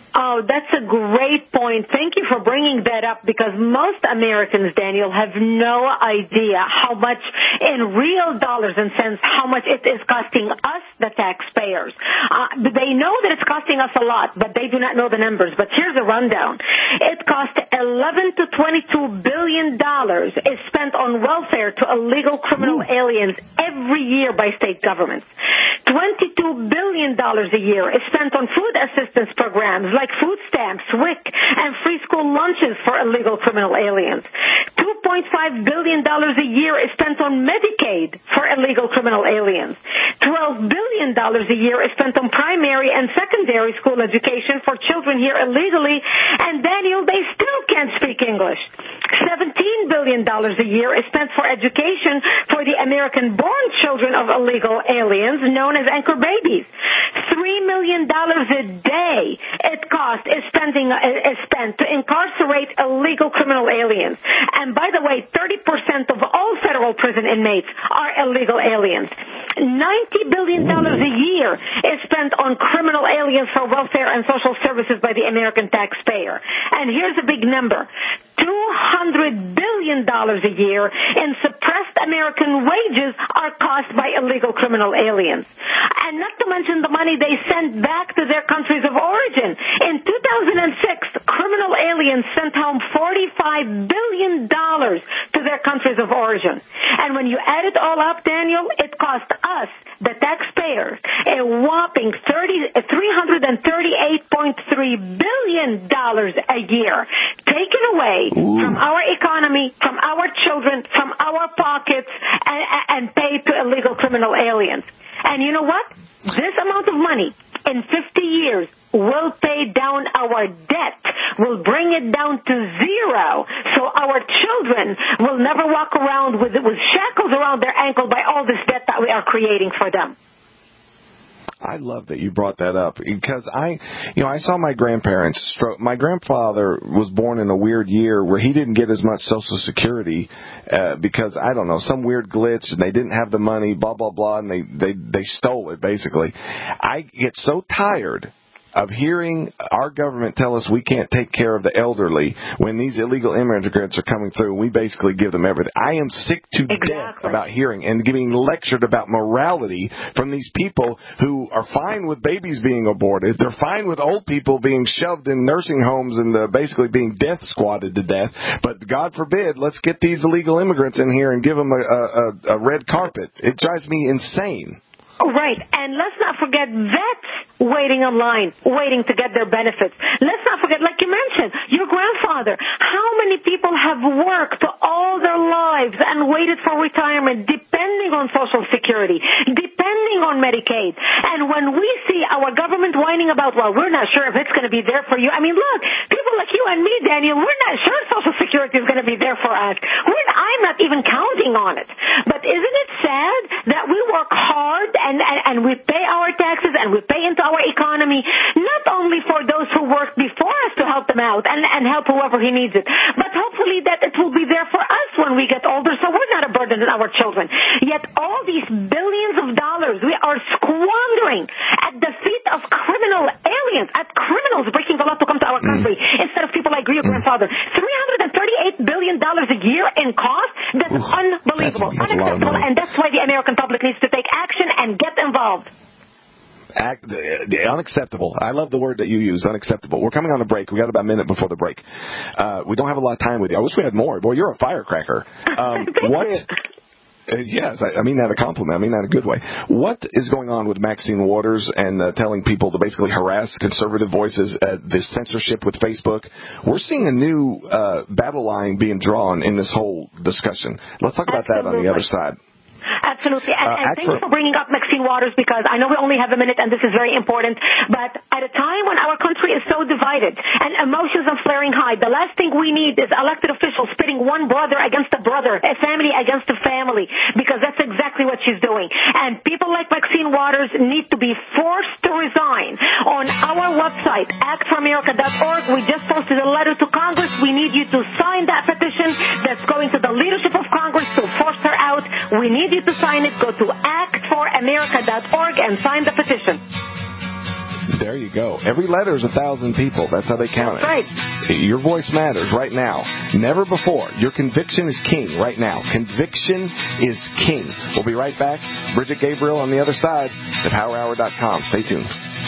S20: Oh, that's a great point. Thank you for bringing that up, because most Americans, Daniel, have no idea how much, in real dollars and cents, how much it is costing us, the taxpayers. Uh, they know that it's costing us a lot, but they do not know the numbers. But here's a rundown. It costs eleven to twenty-two billion dollars is spent on welfare to illegal criminal Ooh. aliens every year by state governments. twenty-two billion dollars a year is spent on food assistance programs like food stamps, W I C, and free school lunches for illegal criminal aliens. two point five billion dollars a year is spent on Medicaid for illegal criminal aliens. twelve billion dollars a year is spent on primary and secondary school education for children here illegally, and Daniel, they still can't speak English. seventeen billion dollars a year is spent for education for the American-born children of illegal aliens, known as anchor babies. three million dollars a day it cost is spending is spent to incarcerate illegal criminal aliens. And by the way, thirty percent of all federal prison inmates are illegal aliens. ninety billion dollars a year is spent on criminal aliens for welfare and social services by the American taxpayer. And here's a big number. two hundred billion dollars a year in suppressed American wages are cost by illegal criminal aliens. And not to mention the money they send back to their countries of origin. In two thousand six, criminal aliens sent home forty-five billion dollars to their countries of origin. And when you add it all up, Daniel, it cost us, the taxpayers, a whopping three hundred thirty-eight point three billion dollars a year, taken away Ooh. from our economy, from our children, from our pockets, and, and paid to illegal criminal aliens. And you know what? This amount of money in fifty years will pay down our debt, will bring it down to zero, so our children will never walk around with, with shackles around their ankle by all this debt that we are creating for them.
S2: I love that you brought that up, because I, you know, I saw my grandparents stroke. My grandfather was born in a weird year where he didn't get as much Social Security uh, because, I don't know, some weird glitch, and they didn't have the money, blah, blah, blah, and they, they, they stole it, basically. I get so tired of hearing our government tell us we can't take care of the elderly when these illegal immigrants are coming through, and we basically give them everything. I am sick to exactly. death about hearing and getting lectured about morality from these people who are fine with babies being aborted. They're fine with old people being shoved in nursing homes and uh, basically being death squatted to death. But God forbid, let's get these illegal immigrants in here and give them a, a, a red carpet. It drives me insane.
S20: Right, and let's not forget vets waiting in line, waiting to get their benefits. Let's not forget, like you mentioned, your grandfather. How many people have worked all their lives and waited for retirement, depending on Social Security, depending on Medicaid? And when we see our government whining about, well, we're not sure if it's going to be there for you. I mean, look, people like you and me, Daniel, we're not sure Social Security is going to be there for us. We're, I'm not even counting on it. But isn't it sad that we work hard and And, and, and we pay our taxes and we pay into our economy, not only for those who worked before us to help them out and, and help whoever he needs it, but hopefully that it will be there for us when we get older, so we're not a burden on our children. Yet all these billions of dollars we are squandering at the feet of criminal aliens, at criminals breaking the law to come to our country, mm. instead of people like your grandfather. three hundred thirty-eight billion dollars a year in cost? That's Ooh, unbelievable, that's, that's unacceptable, and that's why the American public needs to take action and get involved.
S2: Act, uh, unacceptable. I love the word that you use, unacceptable. We're coming on a break. We got about a minute before the break. Uh, we don't have a lot of time with you. I wish we had more. Boy, you're a firecracker. Um, what? Uh, yes, I, I mean that a compliment. I mean that in a good way. What is going on with Maxine Waters and uh, telling people to basically harass conservative voices, uh, this censorship with Facebook? We're seeing a new uh, battle line being drawn in this whole discussion. Let's talk about Absolutely. that on the other side.
S20: Absolutely. And,
S2: uh,
S20: and thank you for bringing up Maxine Waters, because I know we only have a minute and this is very important, but at a time when our country is so divided and emotions are flaring high, the last thing we need is elected officials pitting one brother against a brother, a family against a family, because that's exactly what she's doing. And people like Maxine Waters need to be forced to resign. On our website, act for america dot org, we just posted a letter to Congress. We need you to sign that petition that's going to the leadership of Congress to force her out. We need you to sign it. Go to act for america dot org and sign the petition.
S2: There you go. Every letter is a thousand people. That's how they count it.
S20: Right.
S2: Your voice matters right now. Never before. Your conviction is king right now. Conviction is king. We'll be right back. Bridget Gabriel on the other side. the power hour dot com. Stay tuned.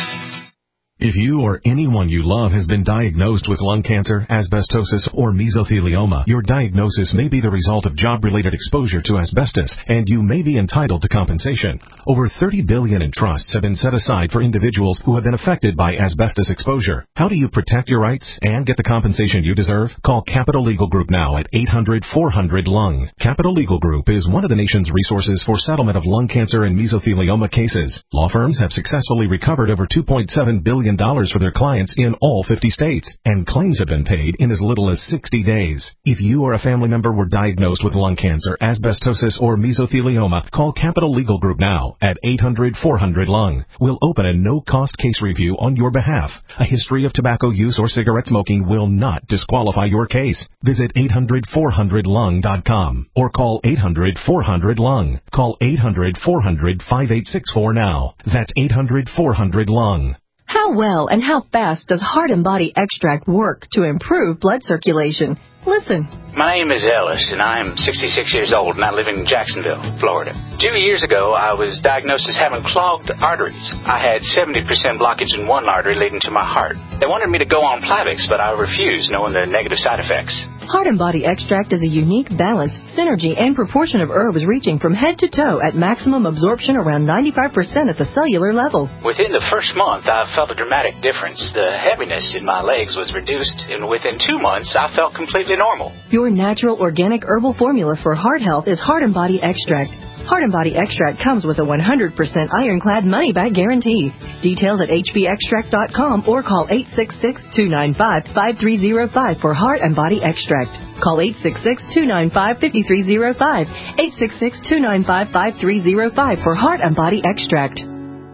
S21: If you or anyone you love has been diagnosed with lung cancer, asbestosis, or mesothelioma, your diagnosis may be the result of job-related exposure to asbestos, and you may be entitled to compensation. Over thirty billion dollars in trusts have been set aside for individuals who have been affected by asbestos exposure. How do you protect your rights and get the compensation you deserve? Call Capital Legal Group now at eight hundred four hundred lung. Capital Legal Group is one of the nation's resources for settlement of lung cancer and mesothelioma cases. Law firms have successfully recovered over two point seven billion dollars for their clients in all fifty states, and claims have been paid in as little as sixty days. If you or a family member were diagnosed with lung cancer, asbestosis, or mesothelioma, call Capital Legal Group now at eight hundred four hundred lung. We'll open a no-cost case review on your behalf. A history of tobacco use or cigarette smoking will not disqualify your case. Visit eight hundred four hundred lung dot com or call eight hundred four hundred lung. Call eight hundred four hundred five eight six four now. That's eight hundred four hundred lung.
S22: How well and how fast does Heart and Body Extract work to improve blood circulation? Listen.
S23: My name is Ellis, and I am sixty-six years old, and I live in Jacksonville, Florida. Two years ago, I was diagnosed as having clogged arteries. I had seventy percent blockage in one artery leading to my heart. They wanted me to go on Plavix, but I refused, knowing the negative side effects.
S22: Heart and Body Extract is a unique balance, synergy, and proportion of herbs reaching from head to toe at maximum absorption around ninety-five percent at the cellular level.
S23: Within the first month, I felt a dramatic difference. The heaviness in my legs was reduced, and within two months, I felt completely normal.
S22: Your natural organic herbal formula for heart health is Heart and Body Extract. Heart and Body Extract comes with a one hundred percent ironclad money-back guarantee. Details at h b extract dot com or call eight six six, two nine five, five three zero five for Heart and Body Extract. Call eight six six, two nine five, five three zero five, eight six six, two nine five, five three zero five for Heart and Body Extract.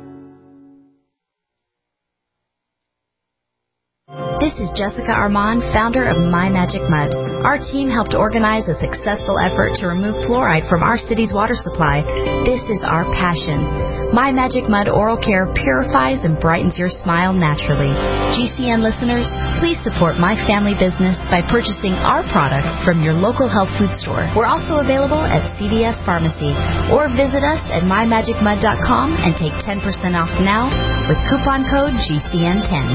S24: This is Jessica Armand, founder of My Magic Mud. Our team helped organize a successful effort to remove fluoride from our city's water supply. This is our passion. My Magic Mud Oral Care purifies and brightens your smile naturally. G C N listeners, please support my family business by purchasing our product from your local health food store. We're also available at C V S Pharmacy, or visit us at my magic mud dot com and take ten percent off now with coupon code G C N ten.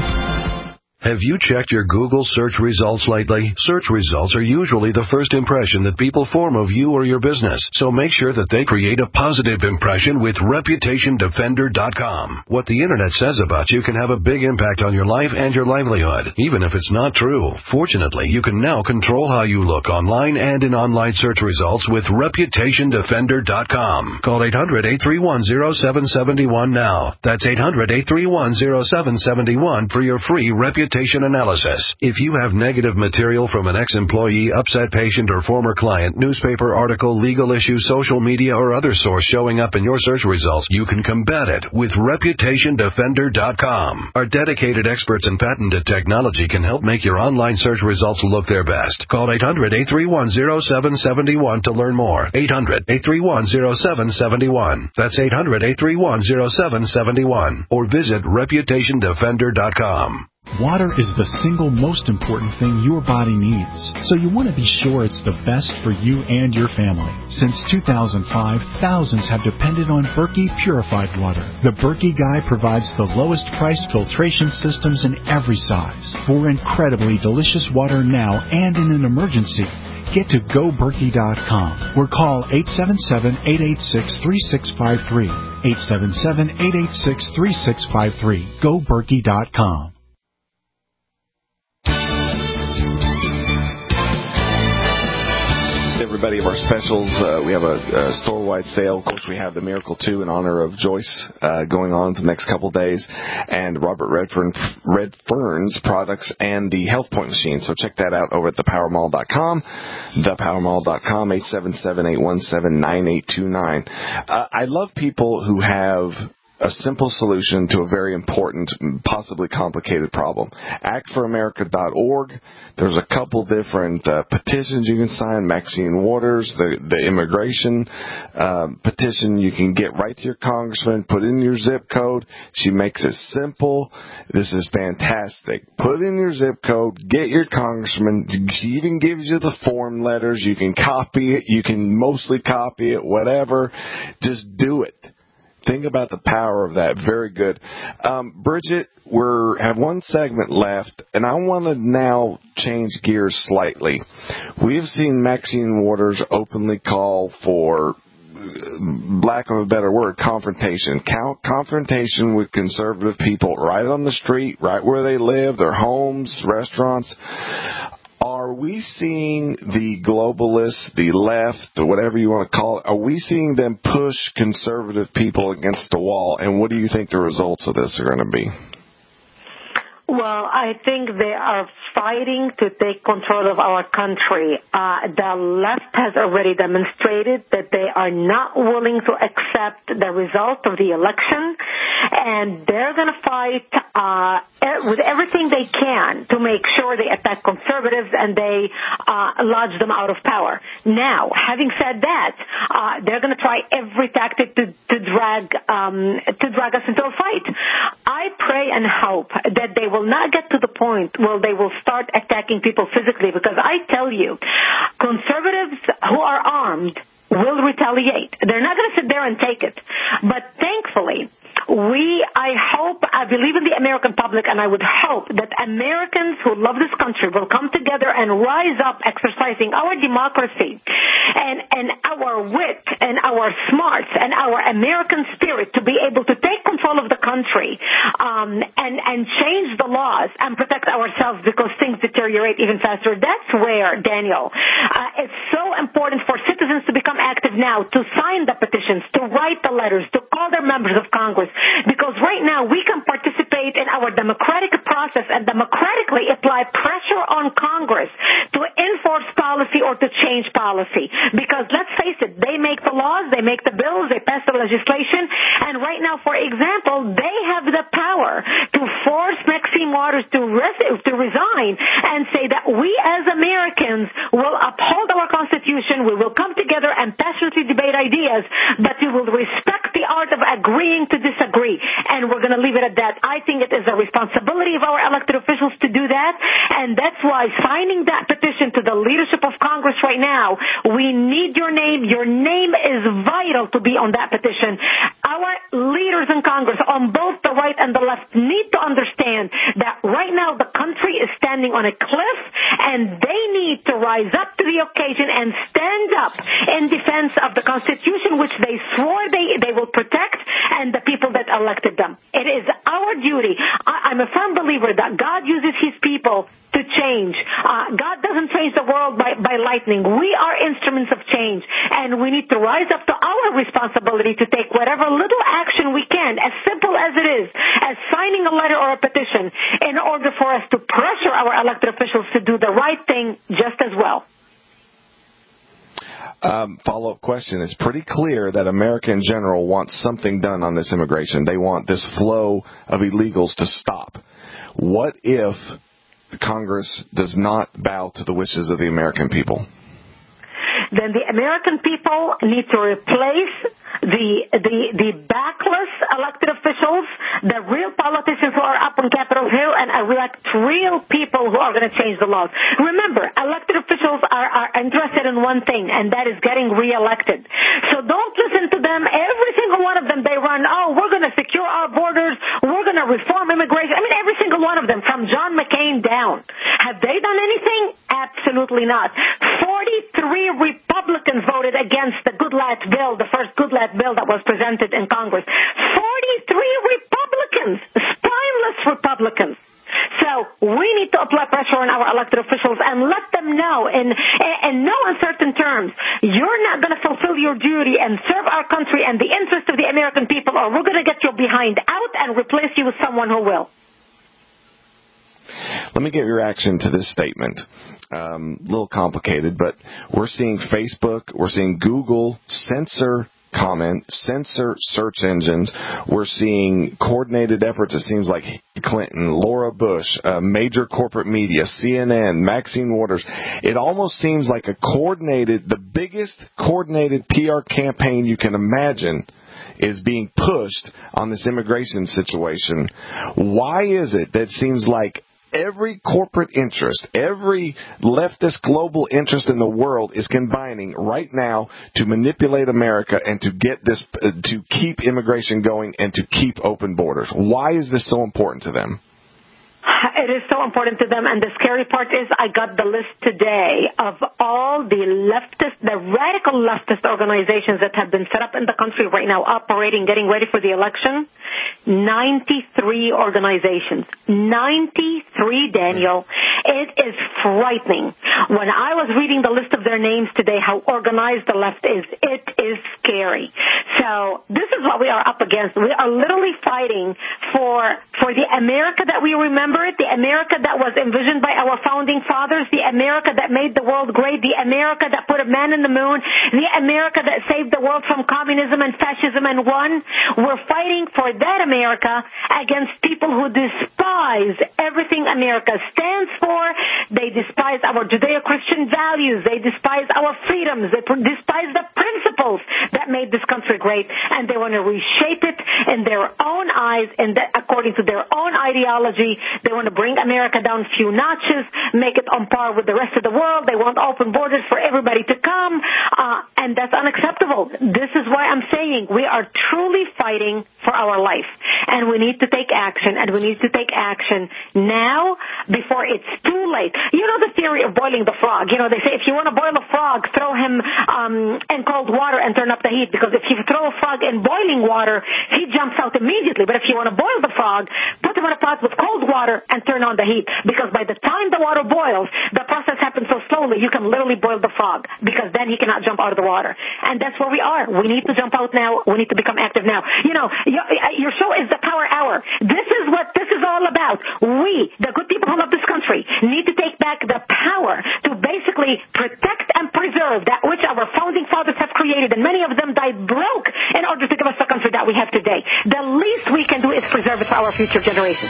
S25: Have you checked your Google search results lately? Search results are usually the first impression that people form of you or your business, so make sure that they create a positive impression with reputation defender dot com. What the Internet says about you can have a big impact on your life and your livelihood, even if it's not true. Fortunately, you can now control how you look online and in online search results with reputation defender dot com. Call eight hundred, eight three one, zero seven seven one now. That's eight hundred, eight three one, zero seven seven one for your free reputation analysis. If you have negative material from an ex-employee, upset patient, or former client, newspaper article, legal issue, social media, or other source showing up in your search results, you can combat it with reputation defender dot com. Our dedicated experts in patented technology can help make your online search results look their best. Call eight hundred, eight three one, zero seven seven one to learn more. eight hundred, eight three one, zero seven seven one. That's eight hundred, eight three one, zero seven seven one. Or visit reputation defender dot com.
S14: Water is the single most important thing your body needs, so you want to be sure it's the best for you and your family. Since two thousand five, thousands have depended on Berkey purified water. The Berkey Guy provides the lowest priced filtration systems in every size for incredibly delicious water now and in an emergency. Get to go berkey dot com or call eight seven seven, eight eight six, three six five three. eight seven seven, eight eight six, three six five three. go berkey dot com.
S2: Everybody of our specials, uh, we have a, a store-wide sale. Of course, we have the Miracle two in honor of Joyce uh, going on the next couple days, and Robert Redfern, Redfern's products and the Health Point machine. So check that out over at the power mall dot com, the power mall dot com, eight seven seven, eight one seven, nine eight two nine. Uh, I love people who have a simple solution to a very important, possibly complicated problem. act for america dot org. There's a couple different uh, petitions you can sign. Maxine Waters, the, the immigration uh, petition, you can get right to your congressman, put in your zip code. She makes it simple. This is fantastic. Put in your zip code, get your congressman. She even gives you the form letters. You can copy it. You can mostly copy it, whatever. Just do it. Think about the power of that. Very good. Um, Bridget, we have one segment left, and I want to now change gears slightly. We have seen Maxine Waters openly call for, lack of a better word, confrontation. Confrontation with conservative people right on the street, right where they live, their homes, restaurants. Are we seeing the globalists, the left, or whatever you want to call it, are we seeing them push conservative people against the wall? And what do you think the results of this are going to be?
S20: Well, I think they are fighting to take control of our country. Uh, the left has already demonstrated that they are not willing to accept the result of the election, and they're going to fight uh, with everything they can to make sure they attack conservatives and they uh, lodge them out of power. Now, having said that, uh, they're going to try every tactic to, to drag um, to drag us into a fight. I pray and hope that they will not get to the point where they will start attacking people physically, because I tell you, conservatives who are armed will retaliate. They're not going to sit there and take it. But thankfully, we, I hope, I believe in the American public, and I would hope that Americans who love this country will come together and rise up exercising our democracy and, and our wit and our smarts and our American spirit to be able to take control of the country um, and, and change the laws and protect ourselves because things deteriorate even faster. That's where, Daniel, uh, it's so important for citizens to become active now, to sign the petitions, to write the letters, to call their members of Congress, because right now we can participate in our democratic process and democratically apply pressure on Congress to enforce policy or to change policy. Because let's face it, they make the laws, they make the bills, they pass the legislation, and right now, for example, they have the power to force Maxine Waters to, res- to resign and say that we as Americans will uphold our Constitution, we will come together and passionately debate ideas, but we will respect the art of agreeing to disagree, and we're going to leave it at that. I think it is a responsibility of our elected officials to do that, and that's why signing that petition to the leadership of Congress right now, we need your name. Your name is vital to be on that petition. Our leaders in Congress on both the right and the left need to understand that right now the country is standing on a cliff, and they need to rise up to the occasion and stand up in defense of the Constitution, which they swore they, they will protect, and the people that elected them. It is our duty. I, I'm a firm believer that God uses his people to change. Uh, God doesn't change the world by, by lightning. We are instruments of change, and we need to rise up to our responsibility to take whatever little action we can, as simple as it is, as signing a letter or a petition, in order for us to pressure our elected officials to do the right thing just as well.
S2: Um, follow-up question. It's pretty clear that America in general wants something done on this immigration. They want this flow of illegals to stop. What if Congress does not bow to the wishes of the American people?
S20: Then the American people need to replace the the the backless elected officials, the real politicians who are up on Capitol Hill, and elect real people who are going to change the laws. Remember, elected officials are, are interested in one thing, and that is getting reelected. So don't listen to them. Every single one of them, they run, oh, we're going to secure our borders, we're going to reform immigration. I mean, every single one of them, from John McCain down. Have they done anything? Absolutely not. forty-three Republicans voted against the Goodlatte bill, the first Goodlatte bill that was presented in Congress. forty-three Republicans, spineless Republicans. So we need to apply pressure on our elected officials and let them know in, in no uncertain terms, you're not going to fulfill your duty and serve our country and the interest of the American people, or we're going to get your behind out and replace you with someone who will.
S2: Let me get your reaction to this statement. Um, a little complicated, but we're seeing Facebook, we're seeing Google censor comment, censor search engines. We're seeing coordinated efforts, it seems like Clinton, Laura Bush, uh, major corporate media, C N N, Maxine Waters. It almost seems like a coordinated, the biggest coordinated P R campaign you can imagine is being pushed on this immigration situation. Why is it that it seems like every corporate interest, every leftist global interest in the world is combining right now to manipulate America and to get this, uh, to keep immigration going and to keep open borders? Why is this so important to them?
S20: It is so important to them, and the scary part is I got the list today of all the leftist, the radical leftist organizations that have been set up in the country right now, operating, getting ready for the election. ninety-three organizations. ninety-three, Daniel. It is frightening. When I was reading the list of their names today, how organized the left is, it is scary. So this is what we are up against. We are literally fighting for, for the America that we remember, the America that was envisioned by our founding fathers, the America that made the world great, the America that put a man in the moon, the America that saved the world from communism and fascism and won. We're fighting for that America against people who despise everything America stands for. They despise our Judeo-Christian values. They despise our freedoms. They despise the principles that made this country great, and they want to reshape it in their own eyes and according to their own ideology. They want to bring America down a few notches, make it on par with the rest of the world. They want open borders for everybody to come, uh, and that's unacceptable. This is why I'm saying we are truly fighting for our life, and we need to take action, and we need to take action now before it's too late. You know the theory of boiling the frog. You know, they say if you want to boil a frog, throw him um, in cold water and turn up the heat, because if you throw a frog in boiling water, he jumps out immediately. But if you want to boil the frog, put him in a pot with cold water and turn on the heat, because by the time the water boils, the process happens so slowly you can literally boil the frog, because then he cannot jump out of the water. And that's where we are. We need to jump out now. We need to become active now. You know, your, your show is the Power Hour. This is what this is all about. We, the good people who love this country, need to take back the power to basically protect and preserve that which our founding fathers have created, and many of them died broke in order to give us the country that we have today. The least we can do is preserve it for our future generations.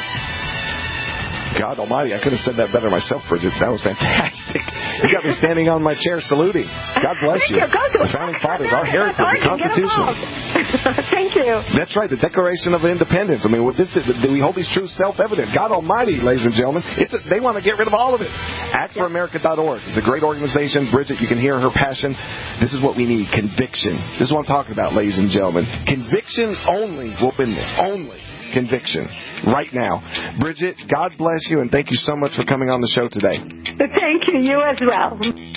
S2: God almighty, I could have said that better myself, Bridget. That was fantastic. You got me standing on my chair saluting. God bless you. The founding fathers, our heritage, the Constitution.
S20: Thank you.
S2: That's right, the Declaration of Independence. I mean, what this is, we hold these truths self-evident. God almighty, ladies and gentlemen. It's a, they want to get rid of all of it. act for america dot org. It's a great organization. Bridget, you can hear her passion. This is what we need, conviction. This is what I'm talking about, ladies and gentlemen. Conviction only will win this. Only. Conviction right now. Bridget, God bless you, and thank you so much for coming on the show today.
S20: Thank you. You as well.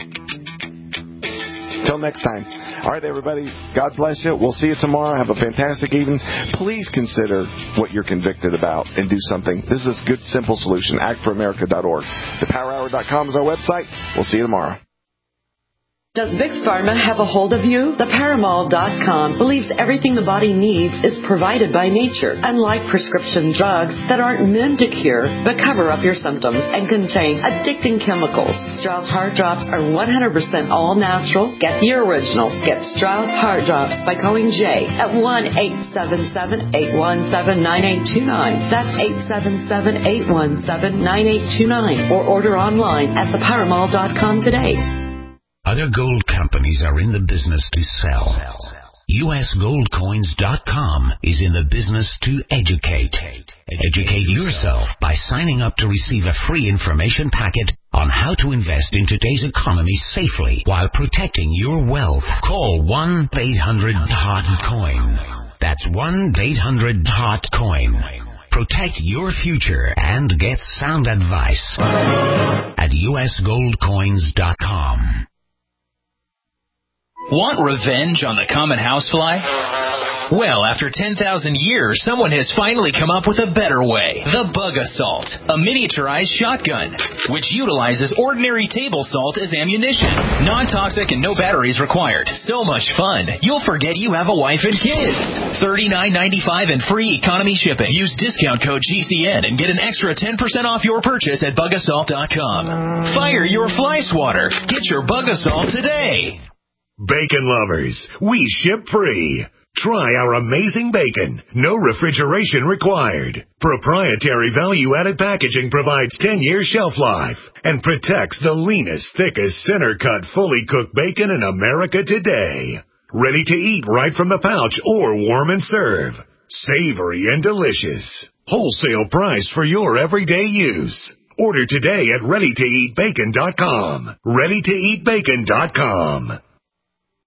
S2: Till next time. All right, everybody. God bless you. We'll see you tomorrow. Have a fantastic evening. Please consider what you're convicted about and do something. This is a good, simple solution. act for america dot org. the power hour dot com is our website. We'll see you tomorrow.
S1: Does Big Pharma have a hold of you? The Paramall dot com believes everything the body needs is provided by nature, unlike prescription drugs that aren't meant to cure but cover up your symptoms and contain addicting chemicals. Strauss Heart Drops are one hundred percent all natural. Get the original. Get Strauss Heart Drops by calling Jay at one eight seven seven, eight one seven, nine eight two nine. That's eight seven seven, eight one seven, nine eight two nine. Or order online at the Paramall dot com today.
S3: Other gold companies are in the business to sell. U S gold coins dot com is in the business to educate. Educate yourself by signing up to receive a free information packet on how to invest in today's economy safely while protecting your wealth. Call one eight hundred hot coin. That's one eight hundred hot coin. Protect your future and get sound advice at U S gold coins dot com.
S4: Want revenge on the common housefly? Well, after ten thousand years, someone has finally come up with a better way. The Bug Assault, a miniaturized shotgun, which utilizes ordinary table salt as ammunition. Non-toxic and no batteries required. So much fun, you'll forget you have a wife and kids. thirty-nine ninety-five and free economy shipping. Use discount code G C N and get an extra ten percent off your purchase at bug assault dot com. Fire your fly swatter. Get your Bug Assault today.
S5: Bacon lovers, we ship free. Try our amazing bacon. No refrigeration required. Proprietary value-added packaging provides ten years shelf life and protects the leanest, thickest, center-cut, fully cooked bacon in America today. Ready to eat right from the pouch or warm and serve. Savory and delicious. Wholesale price for your everyday use. Order today at ready to eat bacon dot com. ready to eat bacon dot com.